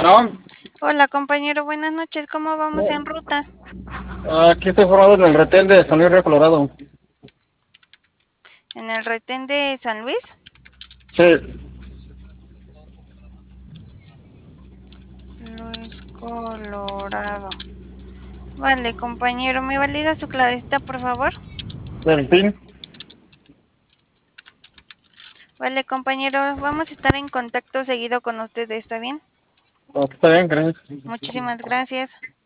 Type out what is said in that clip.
Bueno, Hola compañero, buenas noches, ¿cómo vamos en ruta? aquí estoy formado en el retén de San Luis Río Colorado. ¿En el retén de San Luis? Sí, Luis Colorado. Vale, compañero, ¿me valida su clavecita, por favor? del PIN. Vale, compañero, vamos a estar en contacto seguido con usted, ¿está bien? Está bien, gracias. Muchísimas gracias.